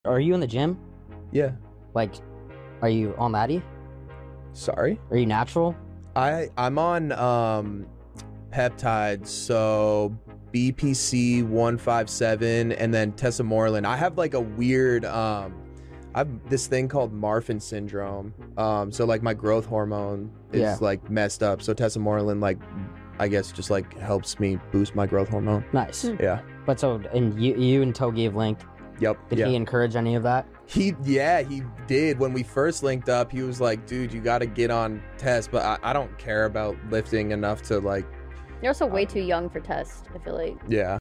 Are you in the gym? Yeah. Like, are you on Maddie? Sorry. Are you natural? I'm on peptides, so BPC 157 and then tesamorelin. I have like a weird I have this thing called Marfan syndrome. So like my growth hormone is like messed up. So tesamorelin like I guess just like helps me boost my growth hormone. Nice. Yeah. But so, and you and Togi have linked. Yep. Did he encourage any of that? He did. When we first linked up, he was like, dude, you got to get on test. But I don't care about lifting enough to like. You're also way too young for test, I feel like. Yeah.